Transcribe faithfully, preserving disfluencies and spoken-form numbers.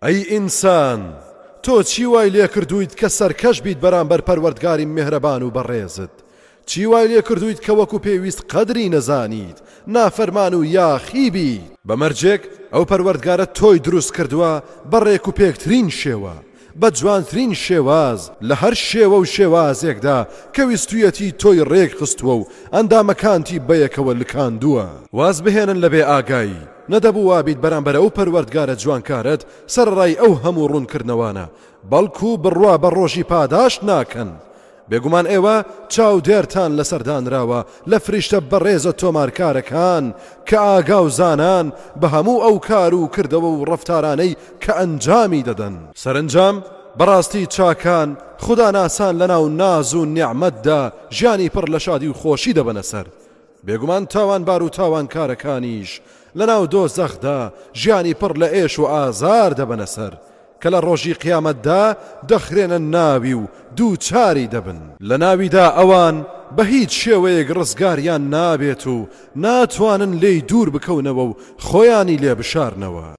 ئەی ئینسان تۆ چی وای لێ کردویت کە سەرکەش بیت بەرامبەر پەروەردگاری میهرەبان و بەڕێزت چی وای لێ کردویت کە وەکو پێویست قەدری نەزانیت نافەرمان و یاخی بیت بەمەرجێک ئەو پەروەردگارە تۆی دروست کردووە بەڕێک و پێکترین شێوە بە جوانترین شێواز لە هەر شێوە و شێوازێکدا کە ویستویەتی تۆی ڕێک خستووە و ئەندامەکانتی بەیەکەوە لکاندووە واز بهێنن لە بێ ئاگایی نەدەبوو وابیت بەرامبەر ئەو پەروەردگارە جوانکارت سەرڕای ئەو هەموو ڕوونکردنەوانە بەڵکو بڕوا بە ڕۆژی پاداش ناکەن بێگومان ئێوە چاو دێرتان لەسەردانراوە لە فریشتە بەڕێزە تۆمارکارەکان کە ئاگا و زانان بە هەموو ئەو کار و کردەوە و ڕەفتارانەی کە ئەنجامی دەدەن سەرنجام بەڕاستی چاکان خدا ناسان لەناو ناز و نیعمەتدا ژیانی پڕ لە شادی و خۆشی دەبەنە سەر بێگومان تاوانبار و تاوانکارەکانیش لەناو دۆزەخدا ژیانی پڕ لە ئێش و ئازار دەبەنە سەر کە لە ڕۆژی قیامەتدا دەخرێنە ناوی و دووچاری دەبن لە ناویدا ئەوان بە هیچ شێوەیەک ڕزگاریان نابێت و ناتوانن لێی دوور بکەونەوە و خۆیانی لێ بشارنەوە